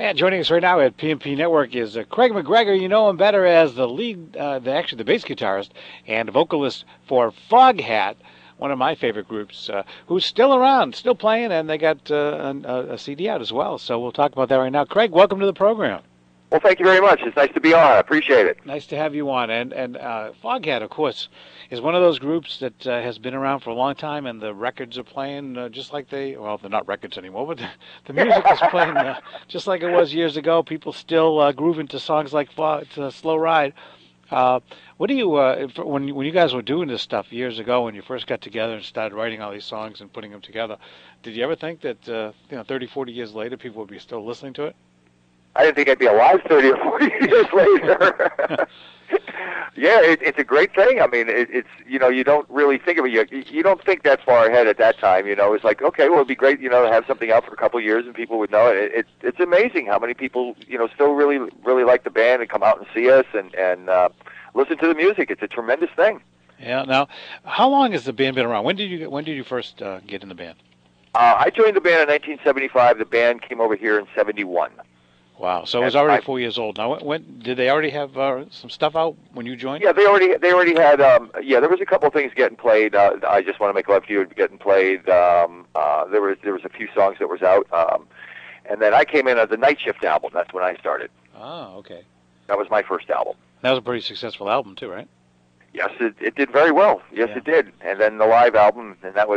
And joining us right now at PMP Network is Craig McGregor. You know him better as the lead, the bass guitarist and vocalist for Foghat, one of my favorite groups, who's still around, still playing, and they got a CD out as well. So we'll talk about that right now. Craig, welcome to the program. Well, thank you very much. It's nice to be on. I appreciate it. Nice to have you on. And Foghat, of course, is one of those groups that has been around for a long time, and the records are playing just like they're not records anymore, but the music is playing just like it was years ago. People still grooving to songs like Slow Ride. What do you, when you guys were doing this stuff years ago, when you first got together and started writing all these songs and putting them together, did you ever think that 30, 40 years later, people would be still listening to it? I didn't think I'd be alive 30 or 40 years later. Yeah, it's a great thing. I mean, it's you don't really think of it. You don't think that far ahead at that time. It's like, okay, well, it'd be great, to have something out for a couple of years and people would know it. It's amazing how many people, still really, really like the band and come out and see us and listen to the music. It's a tremendous thing. Yeah. Now, how long has the band been around? When did you first get in the band? I joined the band in 1975. The band came over here in '71. Wow! So it was already 4 years old. Now, when did they already have some stuff out when you joined? Yeah, they already had. There was a couple of things getting played. I Just Want to Make Love to You getting played. There was a few songs that was out, and then I came in as the Night Shift album. That's when I started. Oh, okay. That was my first album. That was a pretty successful album too, right? Yes, it did very well. Yes, It did. And then the live album,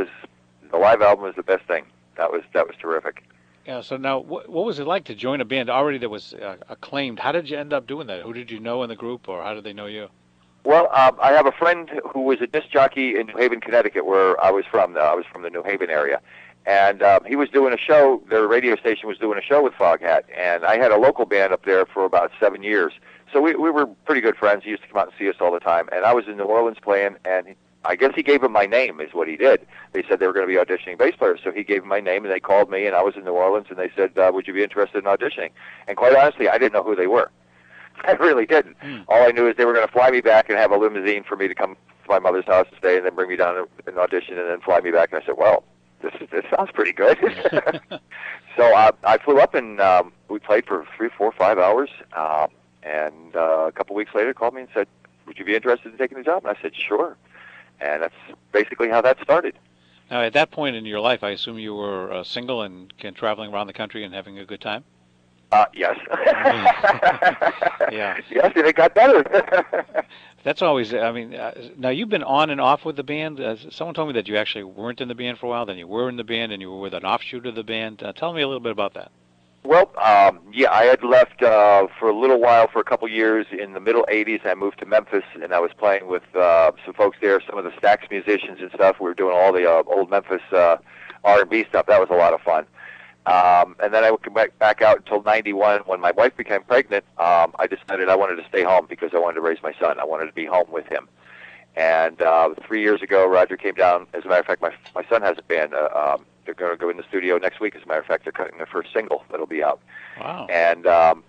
the live album was the best thing. That was terrific. Yeah. So now, what was it like to join a band already that was acclaimed? How did you end up doing that? Who did you know in the group, or how did they know you? Well, I have a friend who was a disc jockey in New Haven, Connecticut, where I was from. I was from the New Haven area. And he was doing a show, their radio station was doing a show with Foghat, and I had a local band up there for about 7 years. So we were pretty good friends. He used to come out and see us all the time. And I was in New Orleans playing, and I guess he gave them my name is what he did. They said they were going to be auditioning bass players, so he gave them my name, and they called me, and I was in New Orleans, and they said, would you be interested in auditioning? And quite honestly, I didn't know who they were. I really didn't. All I knew is they were going to fly me back and have a limousine for me to come to my mother's house to stay, and then bring me down and audition, and then fly me back. And I said, well, this sounds pretty good. So I flew up, and we played for 3, 4, 5 hours, and a couple weeks later called me and said, would you be interested in taking the job? And I said, sure. And that's basically how that started. Now, at that point in your life, I assume you were single and traveling around the country and having a good time? Yes. Yeah. Yes, and it got better. That's always, now you've been on and off with the band. Someone told me that you actually weren't in the band for a while, then you were in the band, and you were with an offshoot of the band. Tell me a little bit about that. Well, I had left for a little while, for a couple years. In the middle 80s, I moved to Memphis, and I was playing with some folks there, some of the Stax musicians and stuff. We were doing all the old Memphis R&B stuff. That was a lot of fun. And then I would come back out until 91. When my wife became pregnant, I decided I wanted to stay home because I wanted to raise my son. I wanted to be home with him. And 3 years ago, Roger came down. As a matter of fact, my son has a band. They're going to go in the studio next week. As a matter of fact, they're cutting their first single that'll be out. Wow. And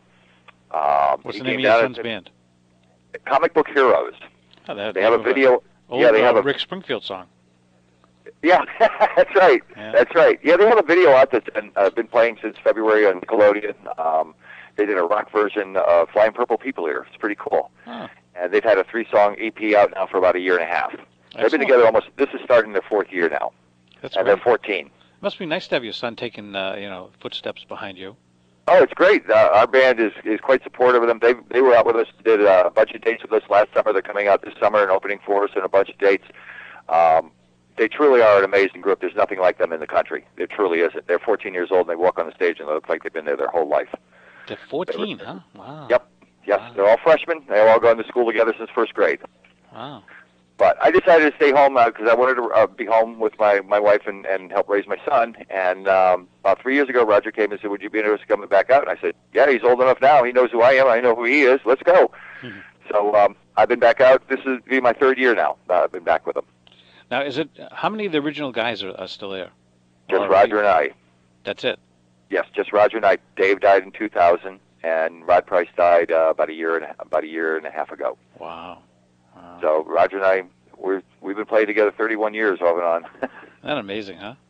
what's the name of your son's band? Comic Book Heroes. Oh, they have a video. They have a Rick Springfield song. Yeah, that's right. Yeah. That's right. Yeah, they have a video out that's been playing since February on Nickelodeon. They did a rock version of Flying Purple People Eater. It's pretty cool. Huh. And they've had a 3-song EP out now for about a year and a half. They've been together almost. This is starting their 4th year now. That's and they're 14. Must be nice to have your son taking footsteps behind you. Oh, it's great. Our band is quite supportive of them. They were out with us, did a bunch of dates with us last summer. They're coming out this summer and opening for us in a bunch of dates. They truly are an amazing group. There's nothing like them in the country. There truly isn't. They're 14 years old, and they walk on the stage, and they look like they've been there their whole life. They're 14, huh? Wow. Yep. Yes, wow. They're all freshmen. They've all gone to school together since 1st grade. Wow. But I decided to stay home because I wanted to be home with my wife and help raise my son. And about 3 years ago, Roger came and said, would you be interested in coming back out? And I said, yeah, he's old enough now. He knows who I am. I know who he is. Let's go. Mm-hmm. So I've been back out. This is be my 3rd year now. I've been back with him. Now, how many of the original guys are still there? Just Roger and I. That's it? Yes, just Roger and I. Dave died in 2000, and Rod Price died about a year and a half ago. Wow. So Roger and I, we've been playing together 31 years off and on. That's amazing, huh?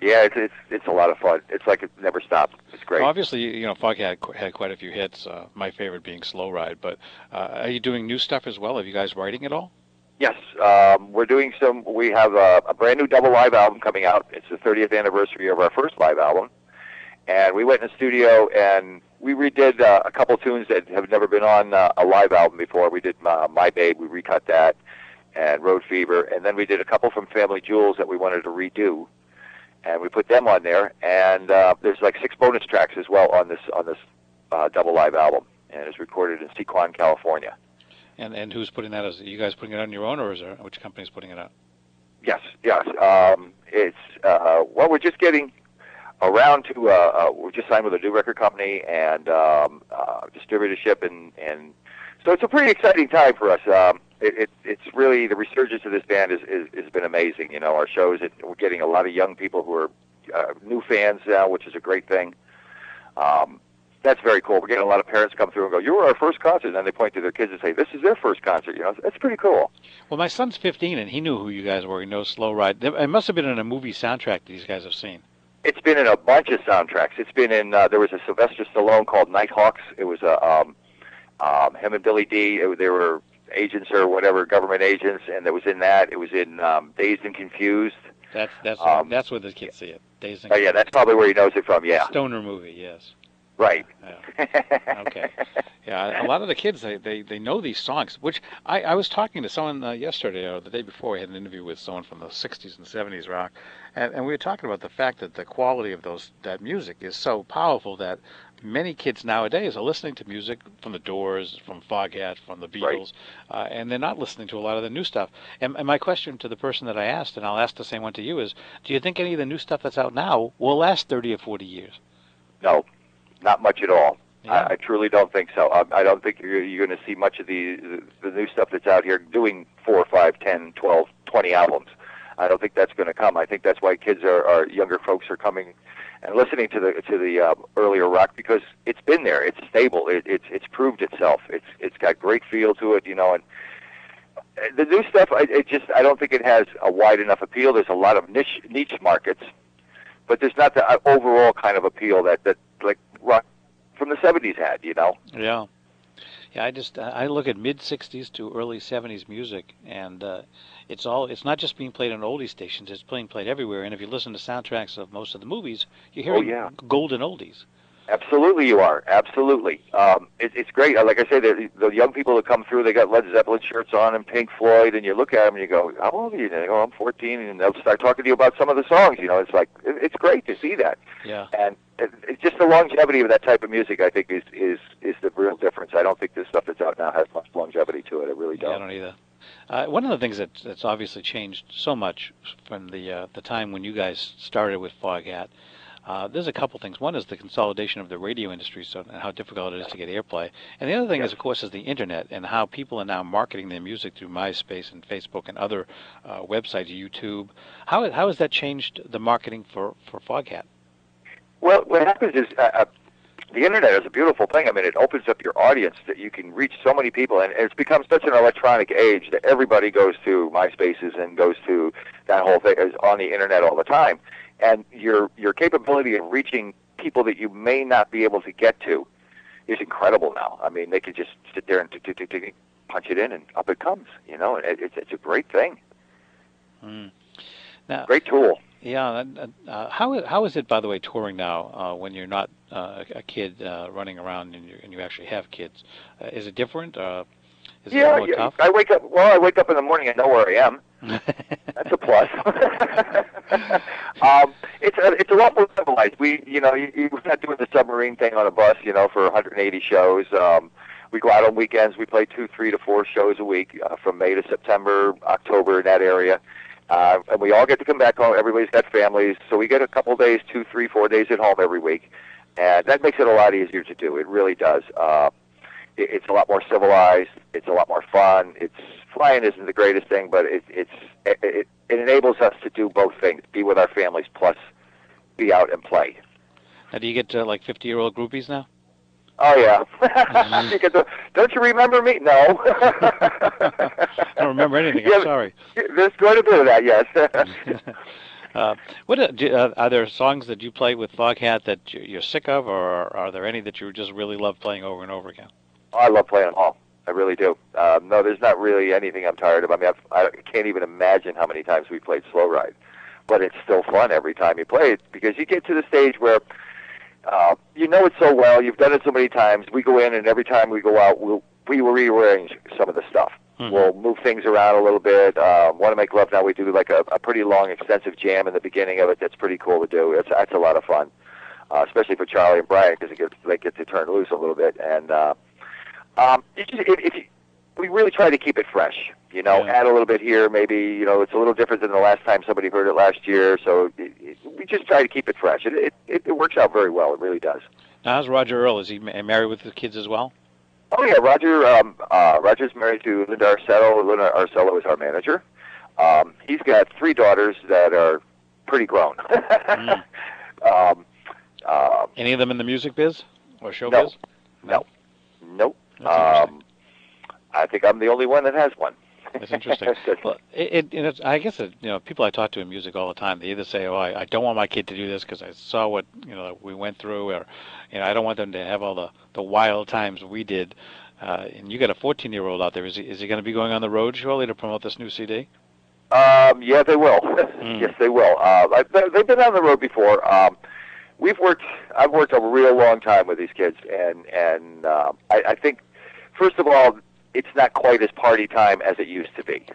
Yeah, it's a lot of fun. It's like it never stops. It's great. Well, obviously, Foghat had quite a few hits. My favorite being "Slow Ride." But are you doing new stuff as well? Are you guys writing at all? Yes, we're doing some. We have a brand new double live album coming out. It's the 30th anniversary of our first live album, and we went in the studio and we redid a couple tunes that have never been on a live album before. We did "My Babe," we recut that, and "Road Fever," and then we did a couple from Family Jewels that we wanted to redo, and we put them on there. And there's like 6 bonus tracks as well on this double live album, and it's recorded in Sequan, California. And who's putting that? Are you guys putting it on your own, or is there which company's putting it out? Yes. It's well, we're just getting around to. We're just signed with a new record company and distributorship, and so it's a pretty exciting time for us. It's really the resurgence of this band has been amazing. Our shows, we're getting a lot of young people who are new fans now, which is a great thing. That's very cool. We're getting a lot of parents come through and go, "You were our first concert," and then they point to their kids and say, "This is their first concert." That's pretty cool. Well, my son's 15, and he knew who you guys were. He knows "Slow Ride." It must have been in a movie soundtrack that these guys have seen. It's been in a bunch of soundtracks. It's been in. There was a Sylvester Stallone called Nighthawks. It was him and Billy Dee. They were agents or whatever, government agents, and it was in that. It was in Dazed and Confused. That's where the kids see it. Dazed and Confused. Yeah, that's probably where he knows it from. Yeah. Stoner movie, yes. Right. Yeah. Okay. Yeah, a lot of the kids they know these songs. Which I was talking to someone yesterday or the day before. I had an interview with someone from the '60s and '70s rock, and we were talking about the fact that the quality of that music is so powerful that many kids nowadays are listening to music from the Doors, from Foghat, from the Beatles, right. And they're not listening to a lot of the new stuff. And my question to the person that I asked, and I'll ask the same one to you, is: do you think any of the new stuff that's out now will last 30 or 40 years? No. Not much at all. Yeah. I truly don't think so. I don't think you're going to see much of the new stuff that's out here doing 4, 5, 10, 12, 20 albums. I don't think that's going to come. I think that's why kids younger folks are coming and listening to the earlier rock, because it's been there. It's stable. It's proved itself. It's got great feel to it, And the new stuff, I don't think it has a wide enough appeal. There's a lot of niche markets, but there's not the overall kind of appeal that like rock from the '70s had, Yeah. I look at mid '60s to early '70s music, and it's not just being played on oldie stations. It's being played everywhere. And if you listen to soundtracks of most of the movies, you're hearing golden oldies. Absolutely, you are. Absolutely. It's great. Like I say, the young people that come through, they got Led Zeppelin shirts on and Pink Floyd, and you look at them and you go, "How old are you?" And they go, "I'm 14," and they'll start talking to you about some of the songs. It's like it's great to see that. Yeah. And it's just the longevity of that type of music, I think, is the real difference. I don't think this stuff that's out now has much longevity to it. I really don't. Yeah, I don't either. One of the things that's obviously changed so much from the time when you guys started with Foghat. There's a couple things. One is the consolidation of the radio industry, and how difficult it is to get airplay. And the other thing is, of course, is the internet and how people are now marketing their music through MySpace and Facebook and other websites, YouTube. How has that changed the marketing for Foghat? Well, what happens is the internet is a beautiful thing. I mean, it opens up your audience that you can reach so many people, and it's become such an electronic age that everybody goes to MySpaces and goes to that whole thing is on the internet all the time. And your capability of reaching people that you may not be able to get to is incredible now. I mean, they could just sit there and punch it in, and up it comes. It's a great thing. Now, great tool. Yeah. How is it, by the way, touring now when you're not a kid running around and you actually have kids? Is it different? Is it more tough? I wake up in the morning and know where I am. That's a plus. It's a lot more civilized. We're not doing the submarine thing on a bus, for 180 shows. We go out on weekends. We play 2, 3 to 4 shows a week from May to September, October, in that area. And we all get to come back home. Everybody's got families, so we get a couple days, 2, 3, 4 days at home every week, and that makes it a lot easier to do. It really does. It's a lot more civilized. It's a lot more fun. Flying isn't the greatest thing, but it enables us to do both things: be with our families plus be out and play. Now, do you get like 50-year-old groupies now? Oh yeah. Don't you remember me? No. I don't remember anything. I'm sorry. There's quite a bit of that, yes. Uh, are there songs that you play with Foghat that you're sick of, or are there any that you just really love playing over and over again? Oh, I love playing them all. I really do. No, there's not really anything I'm tired of. I mean, I can't even imagine how many times we played Slow Ride, but it's still fun every time you play it because you get to the stage where you know it so well. You've done it so many times. We go in, and every time we go out, we will rearrange some of the stuff. Mm-hmm. We'll move things around a little bit. Want to make love now? We do like a pretty long, extensive jam in the beginning of it. That's pretty cool to do. That's a lot of fun, especially for Charlie and Brian because they get to turn loose a little bit. And we really try to keep it fresh. You know, add a little bit here. Maybe it's a little different than the last time somebody heard it last year. So we just try to keep it fresh. It works out very well. It really does. Now, how's Roger Earl? Is he married with the kids as well? Oh yeah, Roger's married to Linda Arcello. Linda Arcello is our manager. He's got 3 daughters that are pretty grown. Any of them in the music biz or show no, biz? No. Nope. I think I'm the only one that has one. That's interesting. Well, I guess people I talk to in music all the time, they either say, "Oh, I don't want my kid to do this because I saw what we went through," or I don't want them to have all the wild times we did. And you got a 14-year-old out there. Is he going to be going on the road shortly to promote this new CD? Yeah, they will. Yes, they will. They've been on the road before. I've worked a real long time with these kids, and I think, first of all, it's not quite as party time as it used to be.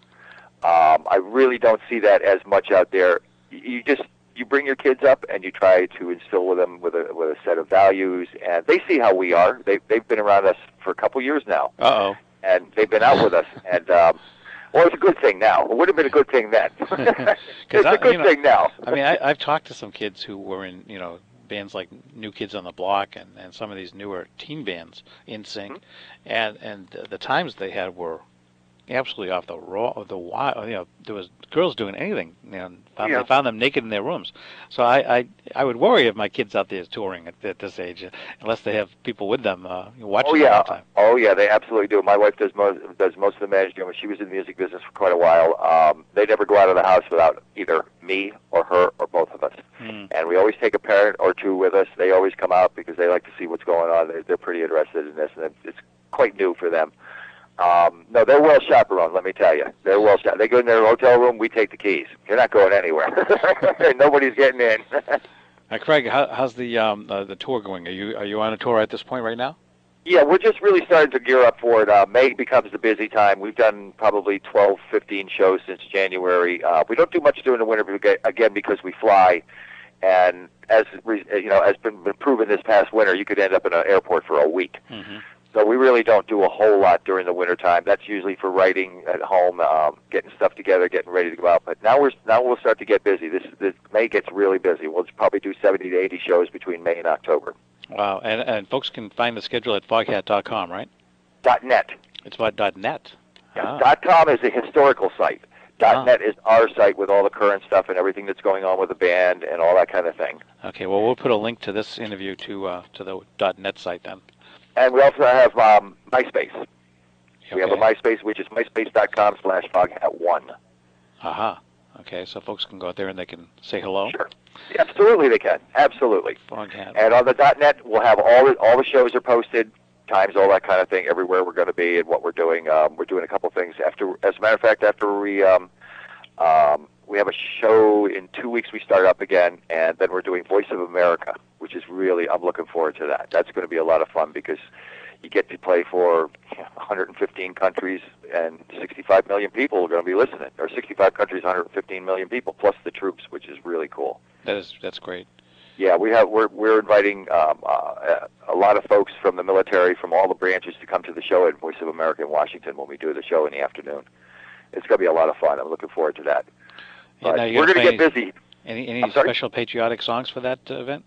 I really don't see that as much out there. You bring your kids up and you try to instill with them with a set of values, and they see how we are. They've been around us for a couple years now. Uh-oh. And they've been out with us, and well, it's a good thing now. It would have been a good thing then. It's a good thing now. I mean, I've talked to some kids who were in bands like New Kids on the Block and some of these newer teen bands, NSYNC, and the times they had were absolutely off the wild. There was girls doing anything. They found them naked in their rooms. So I would worry if my kids out there touring at this age, unless they have people with them watching them all the time. Oh yeah, they absolutely do. My wife does most of the managing. When she was in the music business for quite a while, they never go out of the house without either me or her or both of us. And we always take a parent or two with us. They always come out because they like to see what's going on. They're pretty interested in this, and it's quite new for them. No, they're well chaperoned, let me tell you. They're well chaperoned. They go in their hotel room, we take the keys. You're not going anywhere. Nobody's getting in. Craig, how's the tour going? Are you on a tour at this point right now? Yeah, we're just really starting to gear up for it. May becomes the busy time. We've done probably 12, 15 shows since January. We don't do much during the winter, again, because we fly. And as been proven this past winter, you could end up in an airport for a week. Mm-hmm. So we really don't do a whole lot during the winter time. That's usually for writing at home, getting stuff together, getting ready to go out. But now we'll start to get busy. This May gets really busy. We'll probably do 70 to 80 shows between May and October. Wow, and folks can find the schedule at foghat.com, right? .net. It's about .net. Yeah, .com is a historical site. .net is our site with all the current stuff and everything that's going on with the band and all that kind of thing. Okay, well, we'll put a link to this interview to the .net site then. And we also have MySpace. Okay. We have a MySpace, which is myspace.com/foghat1. Aha. Okay, so folks can go out there and they can say hello? Sure. Yeah, absolutely they can. Absolutely. Foghat. And on the .net, we'll have all the shows are posted, times, all that kind of thing, everywhere we're going to be and what we're doing. We're doing a couple things. As a matter of fact, after we have a show in 2 weeks, we start up again, and then we're doing Voice of America, which is really, I'm looking forward to that. That's going to be a lot of fun because you get to play for 115 countries and 65 million people are going to be listening, or 65 countries, 115 million people, plus the troops, which is really cool. That's great. Yeah, we're inviting a lot of folks from the military, from all the branches, to come to the show at Voice of America in Washington when we do the show in the afternoon. It's going to be a lot of fun. I'm looking forward to that. Yeah, we're going to get busy. Any special patriotic songs for that event?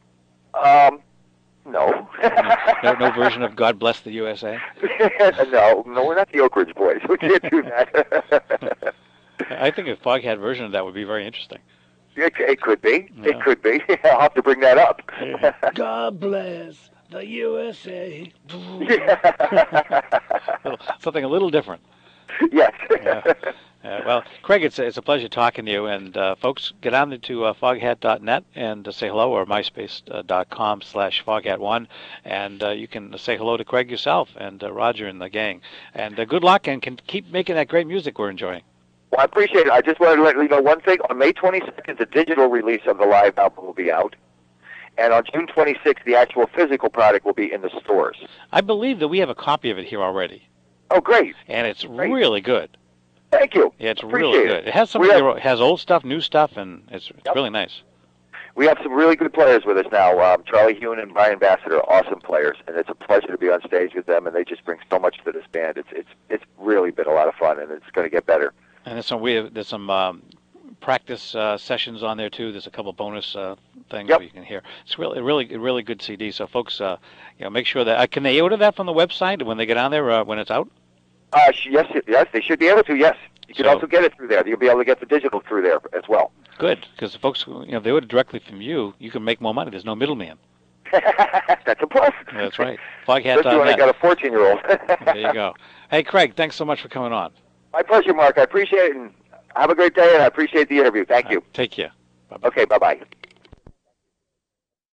No. no version of God Bless the USA? No, we're not the Oak Ridge Boys. We can't do that. I think a Foghat version of that would be very interesting. It could be. Yeah. It could be. I'll have to bring that up. God bless the USA. Yeah. Something a little different. Yes. Yeah. Well, Craig, it's a pleasure talking to you. And folks, get on to foghat.net and say hello, or myspace.com/foghat1, and you can say hello to Craig yourself and Roger and the gang. And good luck, and can keep making that great music we're enjoying. Well, I appreciate it. I just wanted to let you know one thing. On May 22nd, the digital release of the live album will be out. And on June 26th, the actual physical product will be in the stores. I believe that we have a copy of it here already. Oh, great. And it's really good. Thank you. Yeah, it's really good. It has it has old stuff, new stuff, and it's really nice. We have some really good players with us now. Charlie Hune and Brian Bassett are awesome players, and it's a pleasure to be on stage with them, and they just bring so much to this band. It's really been a lot of fun, and it's going to get better. And there's some practice sessions on there too. There's a couple bonus things where you can hear. It's really good CD. So folks, make sure that can they order that from the website when they get on there when it's out? Yes, they should be able to. Yes, you can also get it through there. You'll be able to get the digital through there as well. Good, because the folks, if they order directly from you, you can make more money. There's no middleman. That's a plus. That's right. Foghat.net. Especially when I got a 14-year-old. There you go. Hey, Craig, thanks so much for coming on. My pleasure, Mark. I appreciate it, and have a great day, and I appreciate the interview. Thank you. Take care. Bye-bye. Okay, bye-bye.